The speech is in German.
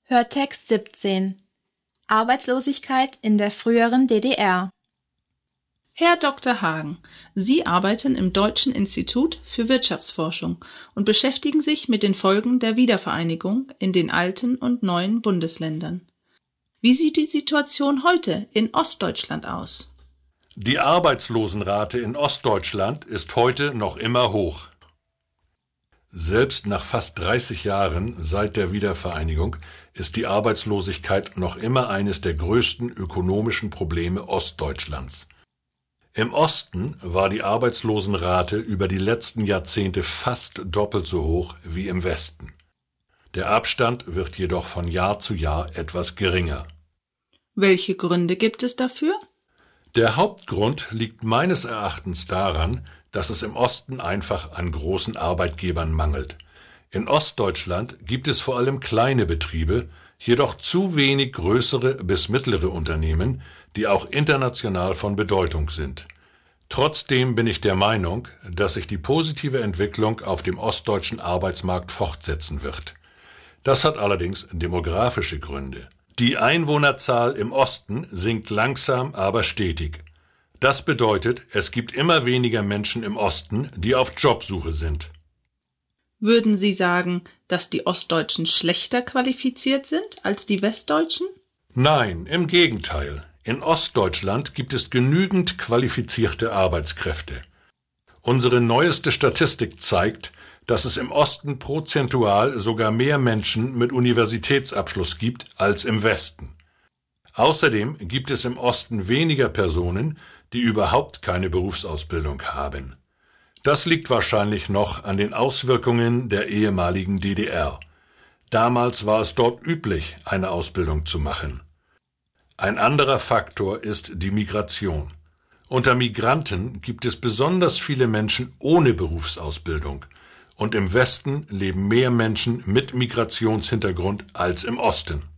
Hörtext 17. Arbeitslosigkeit in der früheren DDR. Herr Dr. Hagen, Sie arbeiten im Deutschen Institut für Wirtschaftsforschung und beschäftigen sich mit den Folgen der Wiedervereinigung in den alten und neuen Bundesländern. Wie sieht die Situation heute in Ostdeutschland aus? Die Arbeitslosenrate in Ostdeutschland ist heute noch immer hoch. Selbst nach fast 30 Jahren seit der Wiedervereinigung ist die Arbeitslosigkeit noch immer eines der größten ökonomischen Probleme Ostdeutschlands. Im Osten war die Arbeitslosenrate über die letzten Jahrzehnte fast doppelt so hoch wie im Westen. Der Abstand wird jedoch von Jahr zu Jahr etwas geringer. Welche Gründe gibt es dafür? Der Hauptgrund liegt meines Erachtens daran, dass es im Osten einfach an großen Arbeitgebern mangelt. In Ostdeutschland gibt es vor allem kleine Betriebe, jedoch zu wenig größere bis mittlere Unternehmen, die auch international von Bedeutung sind. Trotzdem bin ich der Meinung, dass sich die positive Entwicklung auf dem ostdeutschen Arbeitsmarkt fortsetzen wird. Das hat allerdings demografische Gründe. Die Einwohnerzahl im Osten sinkt langsam, aber stetig. Das bedeutet, es gibt immer weniger Menschen im Osten, die auf Jobsuche sind. Würden Sie sagen, dass die Ostdeutschen schlechter qualifiziert sind als die Westdeutschen? Nein, im Gegenteil. In Ostdeutschland gibt es genügend qualifizierte Arbeitskräfte. Unsere neueste Statistik zeigt, dass es im Osten prozentual sogar mehr Menschen mit Universitätsabschluss gibt als im Westen. Außerdem gibt es im Osten weniger Personen, die überhaupt keine Berufsausbildung haben. Das liegt wahrscheinlich noch an den Auswirkungen der ehemaligen DDR. Damals war es dort üblich, eine Ausbildung zu machen. Ein anderer Faktor ist die Migration. Unter Migranten gibt es besonders viele Menschen ohne Berufsausbildung. Und im Westen leben mehr Menschen mit Migrationshintergrund als im Osten.